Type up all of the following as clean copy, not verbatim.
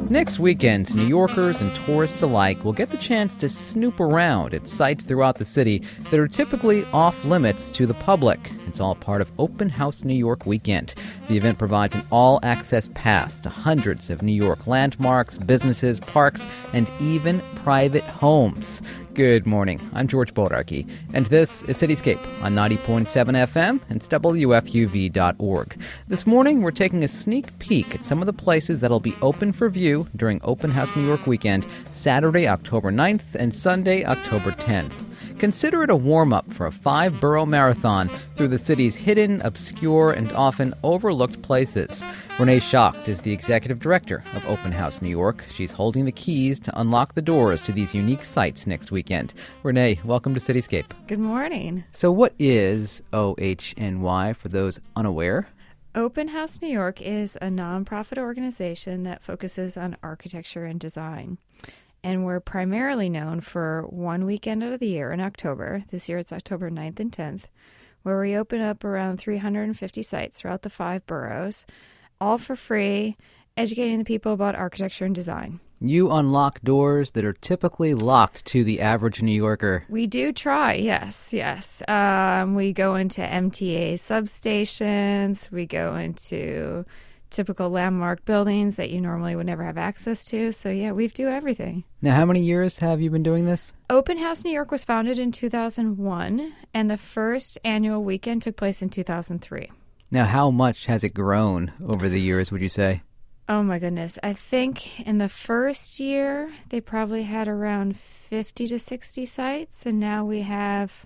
Next weekend, New Yorkers and tourists alike will get the chance to snoop around at sites throughout the city that are typically off limits to the public. It's all part of Open House New York weekend. The event provides an all-access pass to hundreds of New York landmarks, businesses, parks, and even private homes. Good morning. I'm George Bodarky, and this is Cityscape on 90.7 FM and WFUV.org. This morning, we're taking a sneak peek at some of the places that'll be open for view during Open House New York weekend, Saturday, October 9th, and Sunday, October 10th. Consider it a warm-up for a 5-borough marathon through the city's hidden, obscure, and often overlooked places. Renee Schacht is the executive director of Open House New York. She's holding the keys to unlock the doors to these unique sites next weekend. Renee, welcome to Cityscape. Good morning. So what is OHNY for those unaware? Open House New York is a nonprofit organization that focuses on architecture and design. And we're primarily known for one weekend out of the year in October. This year it's October 9th and 10th, where we open up around 350 sites throughout the 5 boroughs, all for free, educating the people about architecture and design. You unlock doors that are typically locked to the average New Yorker. We do try, yes. We go into MTA substations. We go into typical landmark buildings that you normally would never have access to. So, yeah, we do everything. Now, how many years have you been doing this? Open House New York was founded in 2001, and the first annual weekend took place in 2003. Now, how much has it grown over the years, would you say? Oh, my goodness. I think in the first year, they probably had around 50 to 60 sites, and now we have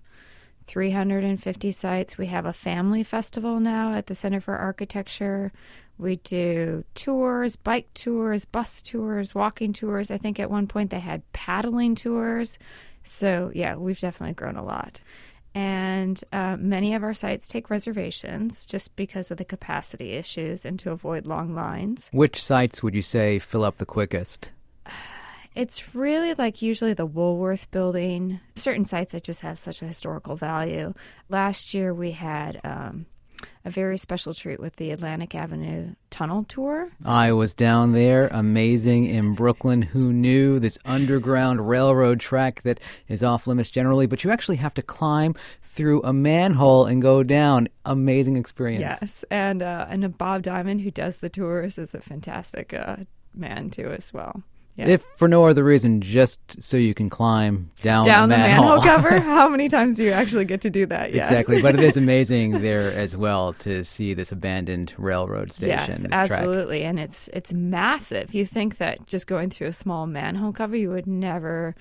350 sites. We have a family festival now at the Center for Architecture. We do tours, bike tours, bus tours, walking tours. I think at one point they had paddling tours. So, yeah, we've definitely grown a lot. And many of our sites take reservations just because of the capacity issues and to avoid long lines. Which sites would you say fill up the quickest? It's really like usually the Woolworth building, certain sites that just have such a historical value. Last year we had a very special treat with the Atlantic Avenue Tunnel Tour. I was down there, amazing, in Brooklyn. Who knew? This underground railroad track that is off limits generally, but you actually have to climb through a manhole and go down. Amazing experience. Yes, and Bob Diamond, who does the tours, is a fantastic man too as well. Yeah. If for no other reason, just so you can climb down the manhole cover. How many times do you actually get to do that? Yes. Exactly. But it is amazing there as well to see this abandoned railroad station. Yes, absolutely. Track. And it's massive. You think that just going through a small manhole cover, you would never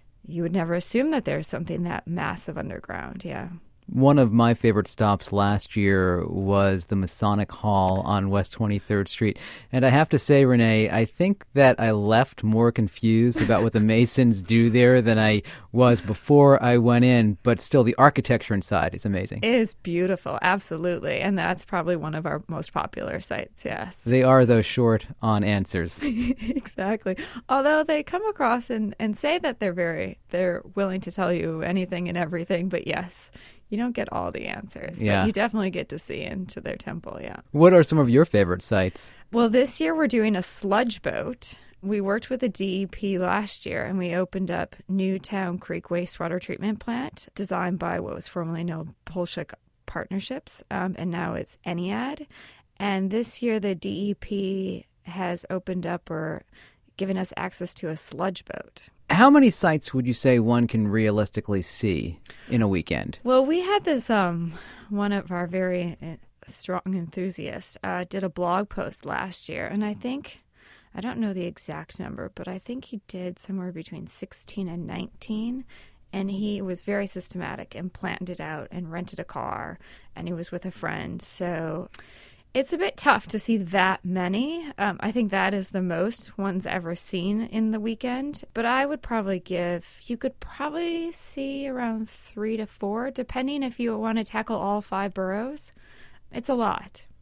assume that there's something that massive underground. Yeah. One of my favorite stops last year was the Masonic Hall on West 23rd Street. And I have to say, Renee, I think that I left more confused about what the Masons do there than I was before I went in. But still, the architecture inside is amazing. It is beautiful, absolutely. And that's probably one of our most popular sites, yes. They are, though, short on answers. Exactly. Although they come across and say that they're willing to tell you anything and everything. But yes, you don't get all the answers, but you definitely get to see into their temple, yeah. What are some of your favorite sites? Well, this year we're doing a sludge boat. We worked with the DEP last year, and we opened up Newtown Creek Wastewater Treatment Plant, designed by what was formerly known Polshek Partnerships, and now it's ENIAD. And this year the DEP has opened up or given us access to a sludge boat. How many sites would you say one can realistically see in a weekend? Well, we had this, one of our very strong enthusiasts did a blog post last year, and I don't know the exact number, but I think he did somewhere between 16 and 19, and he was very systematic and planned it out and rented a car, and he was with a friend, so it's a bit tough to see that many. I think that is the most one's ever seen in the weekend. But I would probably you could probably see around 3 to 4, depending if you want to tackle all 5 boroughs. It's a lot.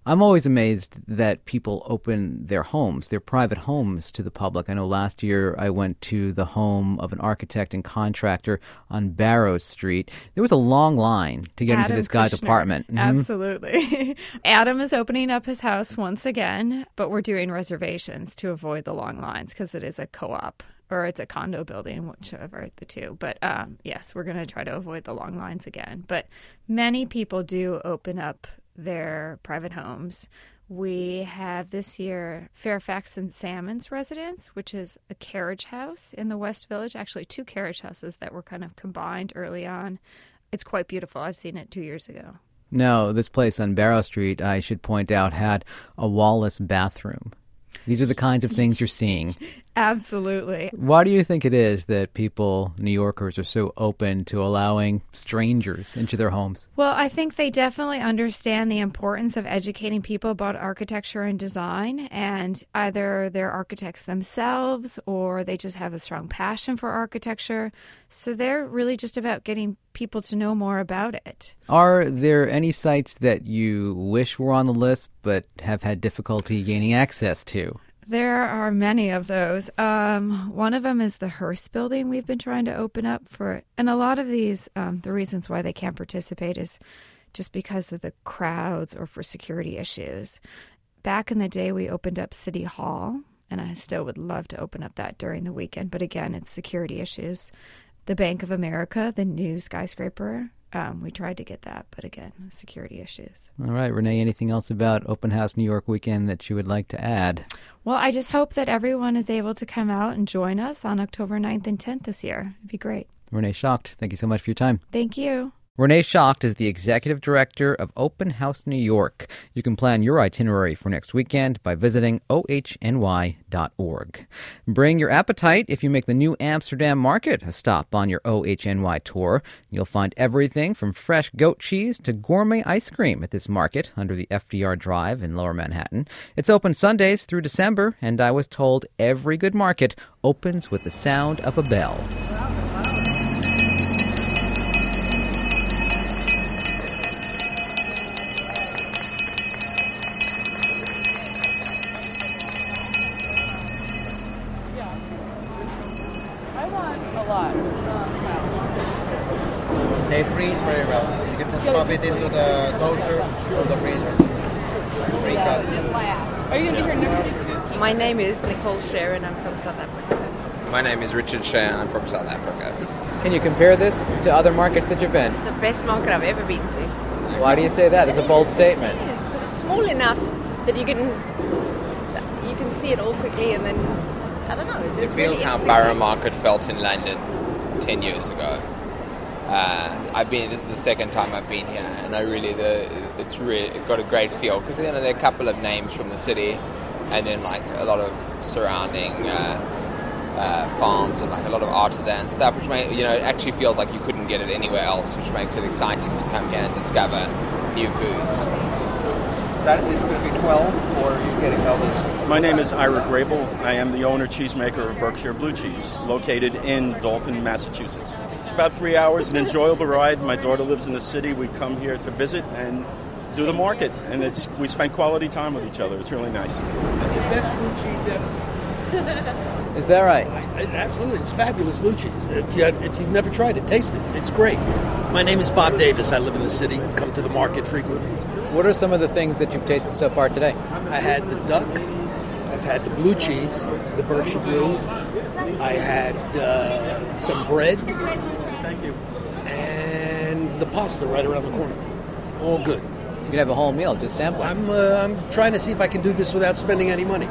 I'm always amazed that people open their homes, their private homes, to the public. I know last year I went to the home of an architect and contractor on Barrow Street. There was a long line to get into this guy's apartment. Mm-hmm. Absolutely. Adam is opening up his house once again, but we're doing reservations to avoid the long lines because it is a co-op. Or it's a condo building, whichever the two. But yes, we're going to try to avoid the long lines again. But many people do open up their private homes. We have this year Fairfax and Salmon's residence, which is a carriage house in the West Village. Actually, 2 carriage houses that were kind of combined early on. It's quite beautiful. I've seen it 2 years ago. No, this place on Barrow Street, I should point out, had a wall-less bathroom. These are the kinds of things you're seeing. Absolutely. Why do you think it is that people, New Yorkers, are so open to allowing strangers into their homes? Well, I think they definitely understand the importance of educating people about architecture and design, and either they're architects themselves or they just have a strong passion for architecture. So they're really just about getting people to know more about it. Are there any sites that you wish were on the list but have had difficulty gaining access to? There are many of those. One of them is the Hearst building we've been trying to open up for. And a lot of these, the reasons why they can't participate is just because of the crowds or for security issues. Back in the day, we opened up City Hall, and I still would love to open up that during the weekend. But again, it's security issues. The Bank of America, the new skyscraper, we tried to get that, but again, security issues. All right, Renee, anything else about Open House New York Weekend that you would like to add? Well, I just hope that everyone is able to come out and join us on October 9th and 10th this year. It'd be great. Renee Schacht, thank you so much for your time. Thank you. Renee Schacht is the Executive Director of Open House New York. You can plan your itinerary for next weekend by visiting ohny.org. Bring your appetite if you make the New Amsterdam Market a stop on your OHNY tour. You'll find everything from fresh goat cheese to gourmet ice cream at this market under the FDR Drive in Lower Manhattan. It's open Sundays through December, and I was told every good market opens with the sound of a bell. They freeze very well. You can just pop it into the toaster or the freezer. Pre-cut. Are you going to be here next week too? My name is Nicole Scher and I'm from South Africa. My name is Richard Shea and I'm from South Africa. Can you compare this to other markets that you've been? It's the best market I've ever been to. Why do you say that? It's a bold statement. It is, because it's small enough that you can see it all quickly and then, I don't know. It feels how Borough Market felt in London 10 years ago. This is the second time I've been here, and it's got a great feel because there are a couple of names from the city, and then like a lot of surrounding farms and like a lot of artisan stuff, which it actually feels like you couldn't get it anywhere else, which makes it exciting to come here and discover new foods. That is going to be 12, or are you getting others? My name is Ira Grable. I am the owner cheesemaker of Berkshire Blue Cheese, located in Dalton, Massachusetts. It's about 3 hours, an enjoyable ride. My daughter lives in the city. We come here to visit and do the market, and we spend quality time with each other. It's really nice. It's the best blue cheese ever. Is that right? Absolutely. It's fabulous blue cheese. If you've never tried it, taste it. It's great. My name is Bob Davis. I live in the city, come to the market frequently. What are some of the things that you've tasted so far today? I had the duck. I've had the blue cheese, the Berkshire Blue. I had some bread. Thank you. And the pasta right around the corner. All good. You can have a whole meal, just sampling. I'm trying to see if I can do this without spending any money.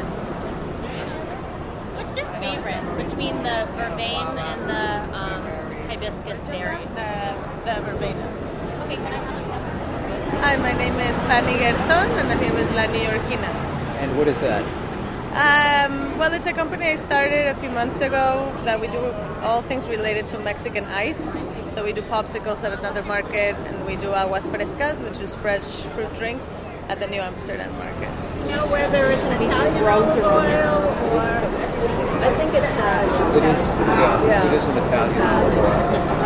What's your favorite between the vervain and the hibiscus berry? The verbena. Okay, can I have a Hi, my name is Fanny Gerson, and I'm here with La New Yorkina. And what is that? Well, it's a company I started a few months ago that we do all things related to Mexican ice. So we do popsicles at another market, and we do aguas frescas, which is fresh fruit drinks, at the New Amsterdam Market. You know whether it's an Italian oil or... I think it's It is, it is an Italian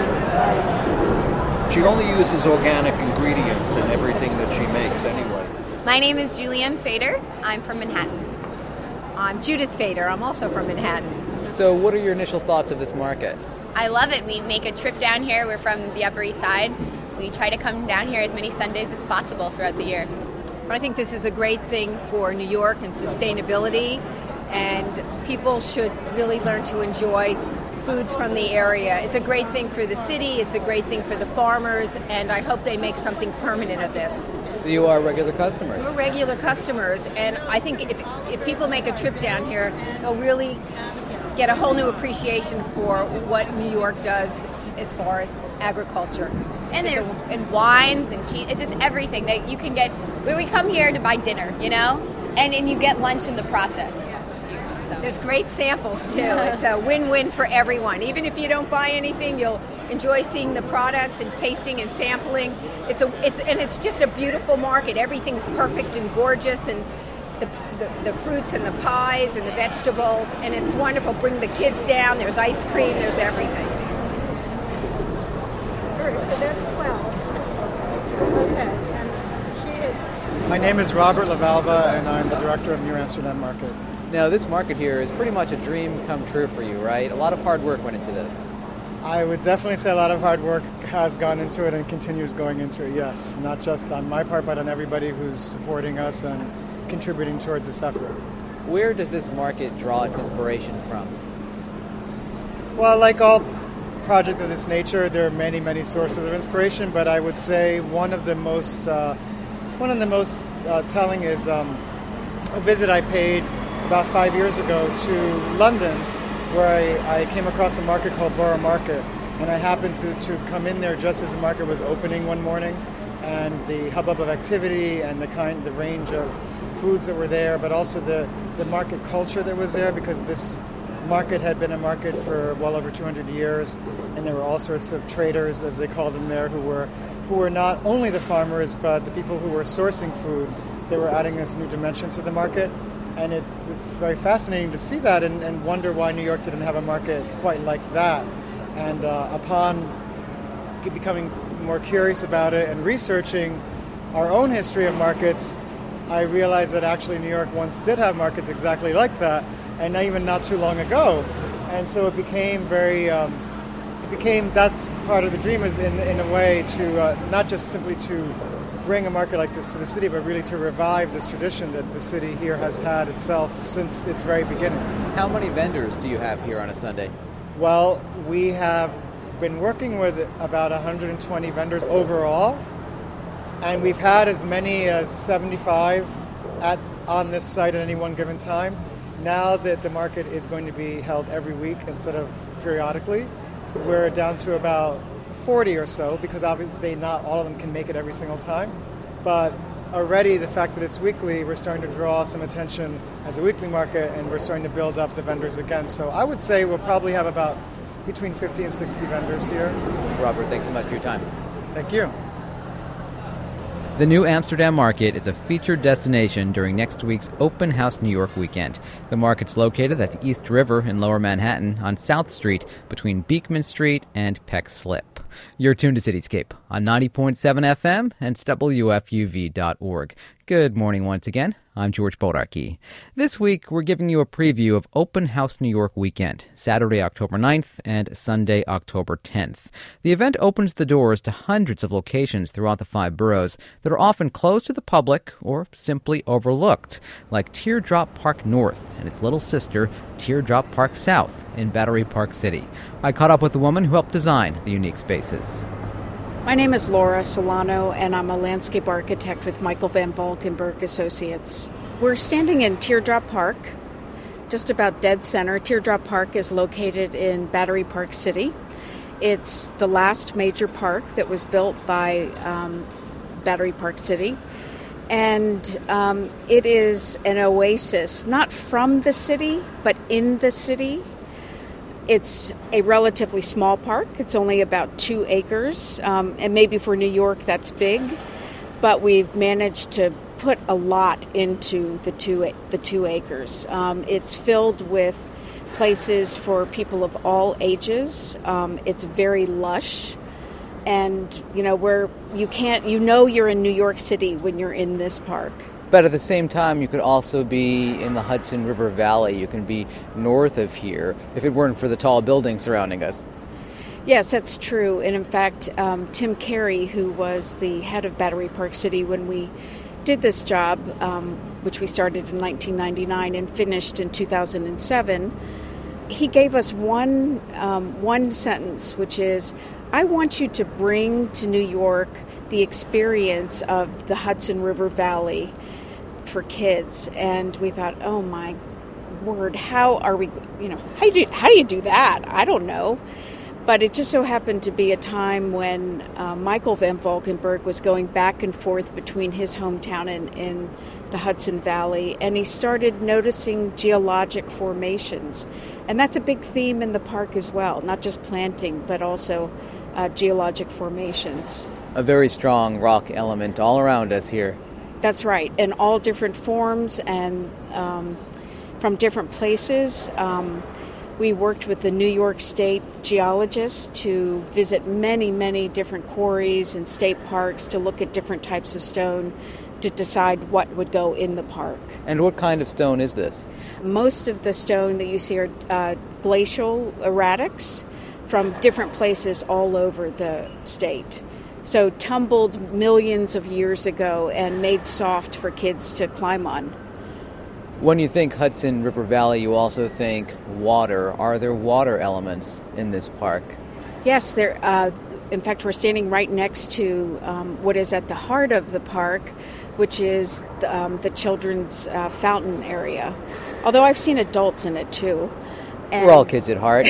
oil. She only uses organic ingredients in everything that she makes anyway. My name is Julianne Fader. I'm from Manhattan. I'm Judith Fader. I'm also from Manhattan. So what are your initial thoughts of this market? I love it. We make a trip down here. We're from the Upper East Side. We try to come down here as many Sundays as possible throughout the year. I think this is a great thing for New York and sustainability, and people should really learn to enjoy foods from the area. It's a great thing for the city, it's a great thing for the farmers, and I hope they make something permanent of this. So you are regular customers? We're regular customers, and I think if people make a trip down here, they'll really get a whole new appreciation for what New York does as far as agriculture. And there's and wines and cheese. It's just everything that you can get. We come here to buy dinner, you know, and you get lunch in the process. So. There's great samples too. It's a win-win for everyone. Even if you don't buy anything, you'll enjoy seeing the products and tasting and sampling. It's just a beautiful market. Everything's perfect and gorgeous, and the fruits and the pies and the vegetables, and it's wonderful. Bring the kids down. There's ice cream. There's everything. So that's 12. Okay. My name is Robert LaValva, and I'm the director of New Amsterdam Market. Now, this market here is pretty much a dream come true for you, right? A lot of hard work went into this. I would definitely say a lot of hard work has gone into it and continues going into it, yes. Not just on my part, but on everybody who's supporting us and contributing towards this effort. Where does this market draw its inspiration from? Well, like all projects of this nature, there are many, many sources of inspiration, but I would say one of the most telling is a visit I paid about 5 years ago to London, where I came across a market called Borough Market, and I happened to come in there just as the market was opening one morning, and the hubbub of activity and the range of foods that were there, but also the market culture that was there, because this market had been a market for well over 200 years, and there were all sorts of traders, as they called them there, who were not only the farmers, but the people who were sourcing food. They were adding this new dimension to the market, and it was very fascinating to see that and wonder why New York didn't have a market quite like that. And upon becoming more curious about it and researching our own history of markets, I realized that actually New York once did have markets exactly like that, and even not too long ago. And so it became that's part of the dream, is in a way to not just simply to bring a market like this to the city, but really to revive this tradition that the city here has had itself since its very beginnings. How many vendors do you have here on a Sunday? Well, we have been working with about 120 vendors overall, and we've had as many as 75 on this site at any one given time. Now that the market is going to be held every week instead of periodically, we're down to about 40 or so, because obviously not all of them can make it every single time. But already the fact that it's weekly, we're starting to draw some attention as a weekly market, and we're starting to build up the vendors again. So I would say we'll probably have about between 50 and 60 vendors here. Robert, thanks so much for your time. Thank you. The New Amsterdam Market is a featured destination during next week's Open House New York weekend. The market's located at the East River in Lower Manhattan on South Street between Beekman Street and Peck Slip. You're tuned to Cityscape on 90.7 FM and WFUV.org. Good morning once again. I'm George Bodarky. This week, we're giving you a preview of Open House New York weekend, Saturday, October 9th and Sunday, October 10th. The event opens the doors to hundreds of locations throughout the 5 boroughs that are often closed to the public or simply overlooked, like Teardrop Park North and its little sister, Teardrop Park South in Battery Park City. I caught up with the woman who helped design the unique spaces. My name is Laura Solano, and I'm a landscape architect with Michael Van Valkenburg Associates. We're standing in Teardrop Park, just about dead center. Teardrop Park is located in Battery Park City. It's the last major park that was built by Battery Park City. And it is an oasis, not from the city, but in the city. It's a relatively small park. It's only about 2 acres, and maybe for New York that's big, but we've managed to put a lot into the 2 acres. It's filled with places for people of all ages. It's very lush, and you're in New York City when you're in this park. But at the same time, you could also be in the Hudson River Valley. You can be north of here if it weren't for the tall buildings surrounding us. Yes, that's true. And in fact, Tim Carey, who was the head of Battery Park City when we did this job, which we started in 1999 and finished in 2007, he gave us one sentence, which is, I want you to bring to New York the experience of the Hudson River Valley for kids. And we thought, oh my word, how are we, how do you do that? I don't know. But it just so happened to be a time when Michael Van Valkenburg was going back and forth between his hometown and the Hudson Valley, and he started noticing geologic formations. And that's a big theme in the park as well, not just planting, but also geologic formations. A very strong rock element all around us here. That's right, in all different forms and from different places. We worked with the New York State geologists to visit many, many different quarries and state parks to look at different types of stone to decide what would go in the park. And what kind of stone is this? Most of the stone that you see are glacial erratics from different places all over the state. So tumbled millions of years ago and made soft for kids to climb on. When you think Hudson River Valley, you also think water. Are there water elements in this park? Yes, there. In fact, we're standing right next to what is at the heart of the park, which is the children's fountain area. Although I've seen adults in it too. And we're all kids at heart.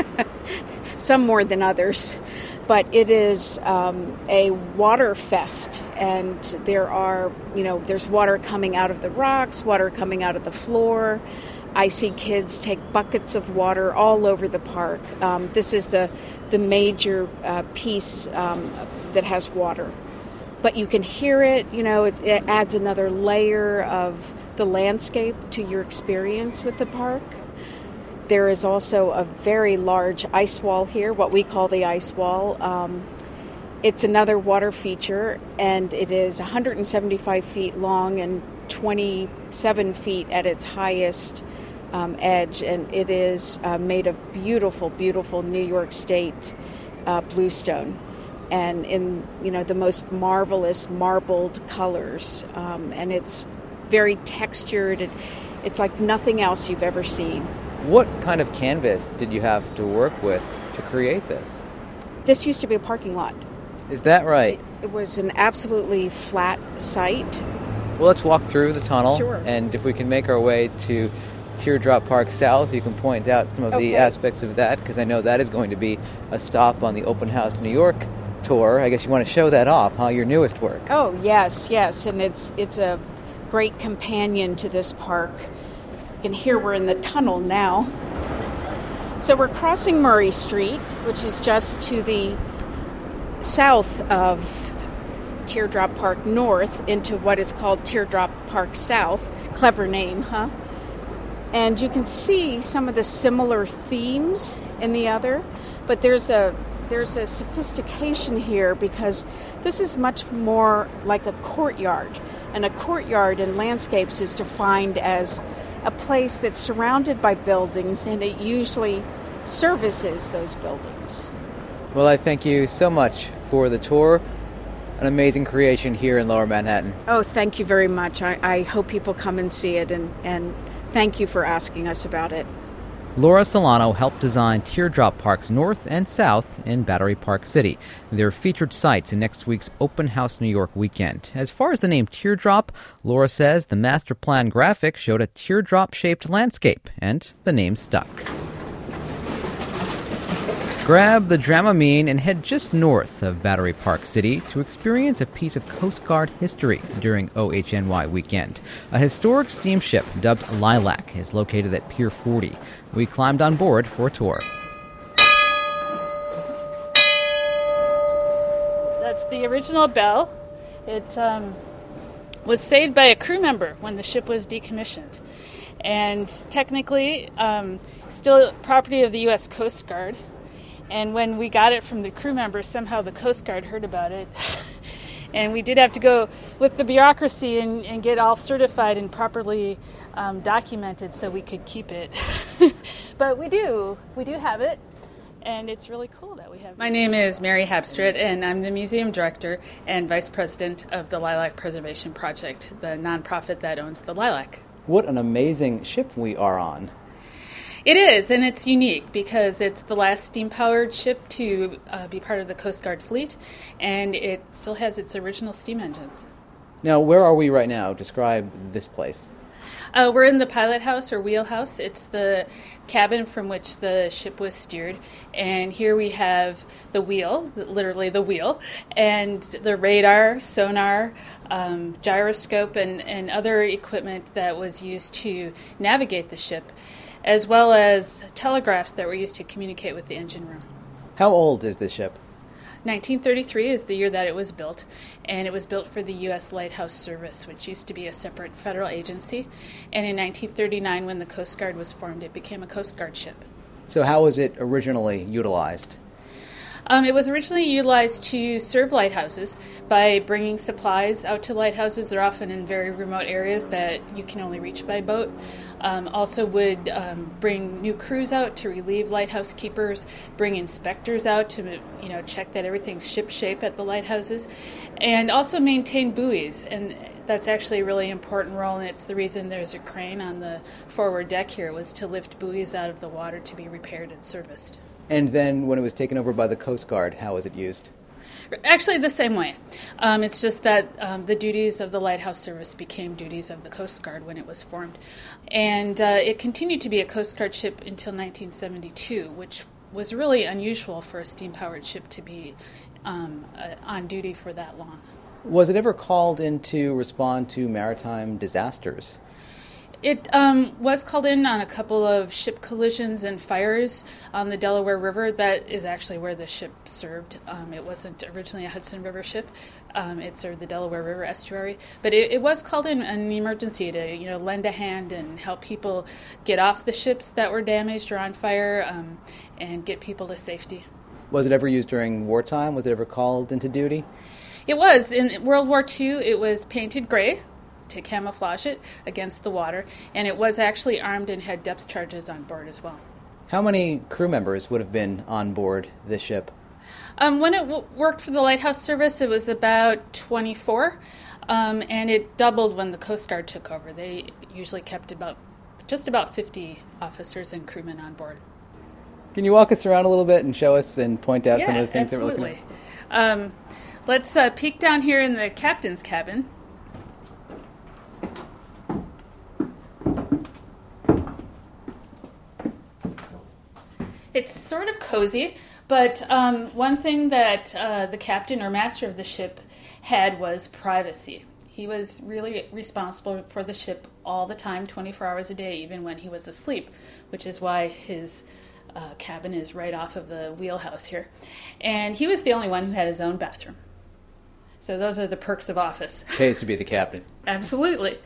Some more than others. But it is a water fest, and there are, there's water coming out of the rocks, water coming out of the floor. I see kids take buckets of water all over the park. This is the major piece that has water. But you can hear it, it adds another layer of the landscape to your experience with the park. There is also a very large ice wall here, what we call the ice wall. It's another water feature, and it is 175 feet long and 27 feet at its highest edge, and it is made of beautiful, beautiful New York State bluestone, and in the most marvelous marbled colors, and it's very textured. It's like nothing else you've ever seen. What kind of canvas did you have to work with to create this? This used to be a parking lot. Is that right? It was an absolutely flat site. Well, let's walk through the tunnel. Sure. And if we can make our way to Teardrop Park South, you can point out some of the aspects of that, because I know that is going to be a stop on the Open House New York tour. I guess you want to show that off, your newest work. Oh, yes. And it's a great companion to this park. You can hear we're in the tunnel now. So we're crossing Murray Street, which is just to the south of Teardrop Park North into what is called Teardrop Park South. Clever name, huh? And you can see some of the similar themes in the other, but there's a sophistication here because this is much more like a courtyard. And a courtyard in landscapes is defined as a place that's surrounded by buildings, and it usually services those buildings. Well, I thank you so much for the tour. An amazing creation here in Lower Manhattan. Oh, thank you very much. I hope people come and see it, and thank you for asking us about it. Laura Solano helped design Teardrop Parks North and South in Battery Park City. They're featured sites in next week's Open House New York weekend. As far as the name Teardrop, Laura says the master plan graphic showed a teardrop-shaped landscape, and the name stuck. Grab the Dramamine and head just north of Battery Park City to experience a piece of Coast Guard history during OHNY weekend. A historic steamship dubbed Lilac is located at Pier 40. We climbed on board for a tour. That's the original bell. It was saved by a crew member when the ship was decommissioned. And technically, still property of the U.S. Coast Guard. And when we got it from the crew member, somehow the Coast Guard heard about it And we did have to go with the bureaucracy and get all certified and properly documented so we could keep it. But we do have it. And it's really cool that we have it. My name is Mary Habstrit, and I'm the museum director and vice president of the Lilac Preservation Project, the nonprofit that owns the lilac. What an amazing ship we are on. It is, and it's unique because it's the last steam-powered ship to be part of the Coast Guard fleet, and it still has its original steam engines. Now, where are we right now? Describe this place. We're in the pilot house or wheelhouse. It's the cabin from which the ship was steered. And here we have the wheel, literally the wheel, and the radar, sonar, gyroscope, and other equipment that was used to navigate the ship, as well as telegraphs that were used to communicate with the engine room. How old is this ship? 1933 is the year that it was built, and it was built for the U.S. Lighthouse Service, which used to be a separate federal agency. And in 1939, when the Coast Guard was formed, it became a Coast Guard ship. So how was it originally utilized? It was originally utilized to serve lighthouses by bringing supplies out to lighthouses. They're often in very remote areas that you can only reach by boat. Also would bring new crews out to relieve lighthouse keepers, bring inspectors out to check that everything's ship-shape at the lighthouses, and also maintain buoys. And that's actually a really important role, and it's the reason there's a crane on the forward deck here, was to lift buoys out of the water to be repaired and serviced. And then when it was taken over by the Coast Guard, how was it used? Actually, the same way. It's just that the duties of the Lighthouse Service became duties of the Coast Guard when it was formed. And it continued to be a Coast Guard ship until 1972, which was really unusual for a steam-powered ship to be on duty for that long. Was it ever called in to respond to maritime disasters? It was called in on a couple of ship collisions and fires on the Delaware River. That is actually where the ship served. It wasn't originally a Hudson River ship. It served the Delaware River estuary. But it was called in an emergency to lend a hand and help people get off the ships that were damaged or on fire and get people to safety. Was it ever used during wartime? Was it ever called into duty? It was. In World War II, it was painted gray to camouflage it against the water, and it was actually armed and had depth charges on board as well. How many crew members would have been on board this ship? When it worked for the Lighthouse Service, it was about 24, and it doubled when the Coast Guard took over. They usually kept just about 50 officers and crewmen on board. Can you walk us around a little bit and show us and point out some of the things that we're looking at? Let's peek down here in the captain's cabin. It's sort of cozy, but one thing that the captain or master of the ship had was privacy. He was really responsible for the ship all the time, 24 hours a day, even when he was asleep, which is why his cabin is right off of the wheelhouse here. And he was the only one who had his own bathroom. So those are the perks of office. Pays to be the captain. Absolutely.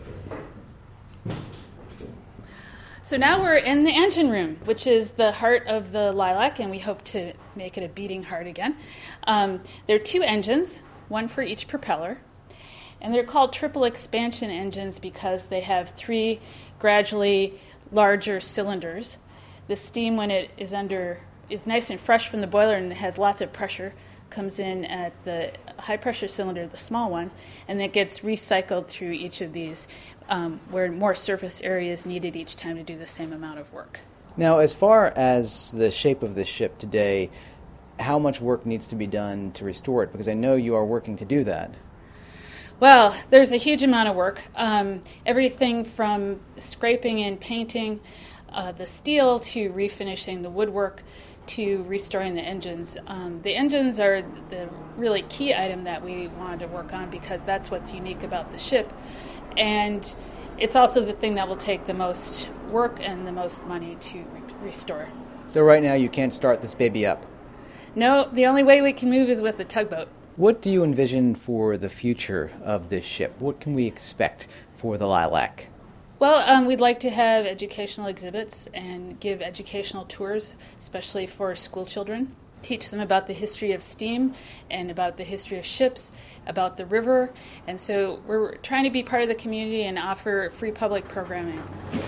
So now we're in the engine room, which is the heart of the Lilac, and we hope to make it a beating heart again. There are two engines, one for each propeller, and they're called triple expansion engines because they have three gradually larger cylinders. The steam, when it is nice and fresh from the boiler and it has lots of pressure, comes in at the high-pressure cylinder, the small one, and it gets recycled through each of these where more surface area is needed each time to do the same amount of work. Now, as far as the shape of the ship today, how much work needs to be done to restore it? Because I know you are working to do that. Well, there's a huge amount of work. Everything from scraping and painting the steel to refinishing the woodwork to restoring the engines. The engines are the really key item that we wanted to work on because that's what's unique about the ship. And it's also the thing that will take the most work and the most money to restore. So right now you can't start this baby up? No, the only way we can move is with a tugboat. What do you envision for the future of this ship? What can we expect for the Lilac? Well, we'd like to have educational exhibits and give educational tours, especially for school children. teach them about the history of steam and about the history of ships, about the river. And so we're trying to be part of the community and offer free public programming.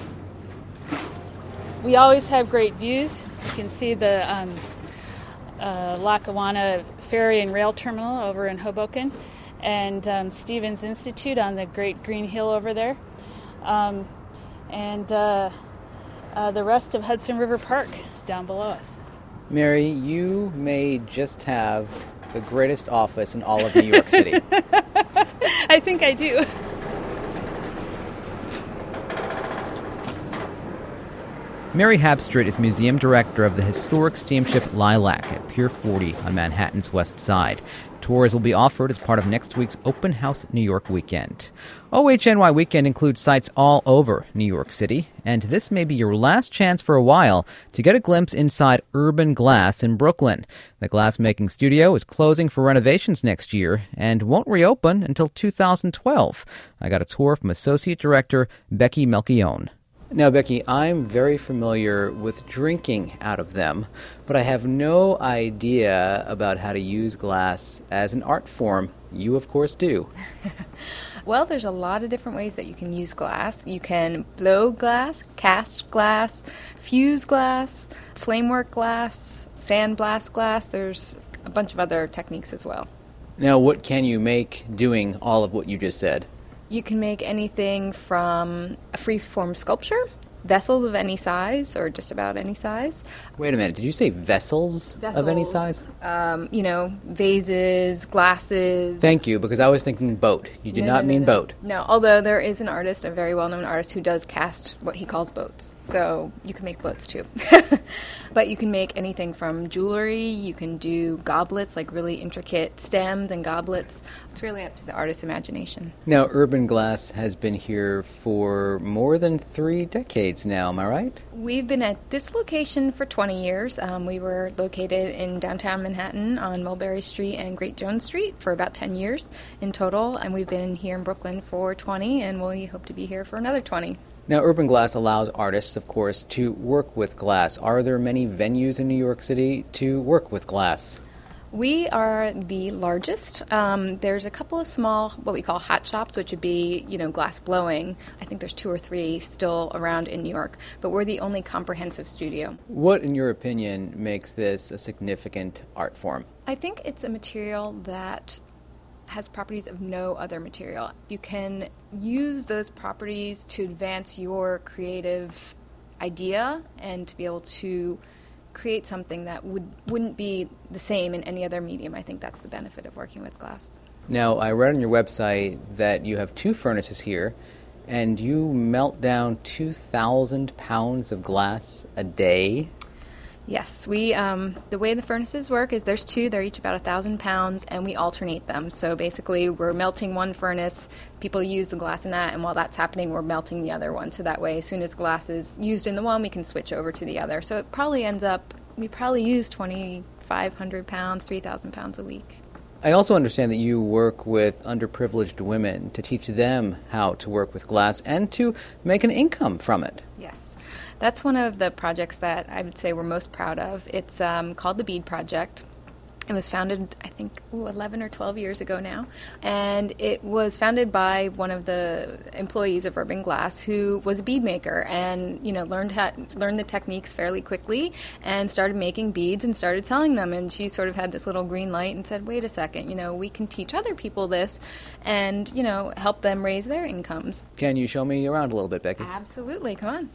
We always have great views. You can see the Lackawanna Ferry and Rail Terminal over in Hoboken, and Stevens Institute on the Great Green Hill over there, and the rest of Hudson River Park down below us. Mary, you may just have the greatest office in all of New York City. I think I do. Mary Habstreet is museum director of the historic steamship Lilac at Pier 40 on Manhattan's West Side. Tours will be offered as part of next week's Open House New York weekend. OHNY Weekend includes sites all over New York City, and this may be your last chance for a while to get a glimpse inside Urban Glass in Brooklyn. The glass-making studio is closing for renovations next year and won't reopen until 2012. I got a tour from Associate Director Becky Melchione. Now, Becky, I'm very familiar with drinking out of them, but I have no idea about how to use glass as an art form. You, of course, do. Well, there's a lot of different ways that you can use glass. You can blow glass, cast glass, fuse glass, flamework glass, sandblast glass. There's a bunch of other techniques as well. Now, what can you make doing all of what you just said? You can make anything from a free-form sculpture, vessels of any size, or just about any size. Wait a minute, did you say vessels of any size? Vases, glasses. Thank you, because I was thinking boat. You did not mean boat. No, although there is an artist, a very well-known artist, who does cast what he calls boats. So you can make boats too. But you can make anything from jewelry, you can do goblets, like really intricate stems and goblets. It's really up to the artist's imagination. Now, Urban Glass has been here for more than 3 decades now, am I right? We've been at this location for 20 years. We were located in downtown Manhattan on Mulberry Street and Great Jones Street for about 10 years in total, and we've been here in Brooklyn for 20, and we hope to be here for another 20. Now, Urban Glass allows artists, of course, to work with glass. Are there many venues in New York City to work with glass? We are the largest. There's a couple of small, what we call hot shops, which would be, glass blowing. I think there's 2 or 3 still around in New York, but we're the only comprehensive studio. What, in your opinion, makes this a significant art form? I think it's a material that has properties of no other material. You can use those properties to advance your creative idea and to be able to create something that wouldn't be the same in any other medium. I think that's the benefit of working with glass. Now, I read on your website that you have 2 furnaces here, and you melt down 2,000 pounds of glass a day. Yes, we the way the furnaces work is there's 2, they're each about 1,000 pounds, and we alternate them. So basically we're melting one furnace, people use the glass in that, and while that's happening we're melting the other one. So that way as soon as glass is used in the one, we can switch over to the other. So it probably ends up, we probably use 2,500 pounds, 3,000 pounds a week. I also understand that you work with underprivileged women to teach them how to work with glass and to make an income from it. Yes. That's one of the projects that I would say we're most proud of. It's called the Bead Project. It was founded, I think, 11 or 12 years ago now. And it was founded by one of the employees of Urban Glass who was a bead maker and, learned the techniques fairly quickly and started making beads and started selling them. And she sort of had this little green light and said, wait a second, we can teach other people this and, help them raise their incomes. Can you show me around a little bit, Becky? Absolutely. Come on.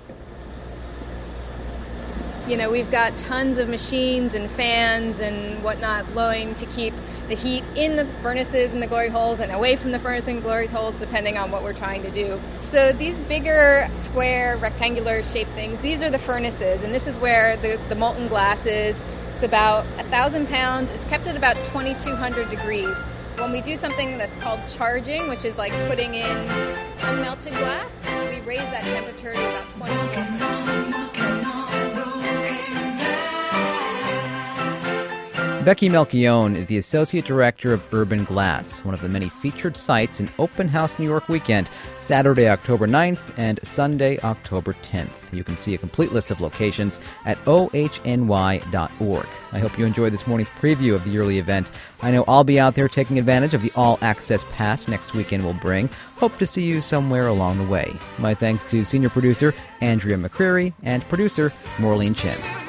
We've got tons of machines and fans and whatnot blowing to keep the heat in the furnaces and the glory holes and away from the furnace and glory holes, depending on what we're trying to do. So these bigger, square, rectangular shaped things, these are the furnaces, and this is where the molten glass is. It's about 1,000 pounds. It's kept at about 2,200 degrees. When we do something that's called charging, which is like putting in unmelted glass, we raise that temperature to about 24. Becky Melchione is the Associate Director of Urban Glass, one of the many featured sites in Open House New York weekend, Saturday, October 9th and Sunday, October 10th. You can see a complete list of locations at ohny.org. I hope you enjoyed this morning's preview of the yearly event. I know I'll be out there taking advantage of the all-access pass next weekend will bring. Hope to see you somewhere along the way. My thanks to Senior Producer Andrea McCreary and Producer Maureen Chen.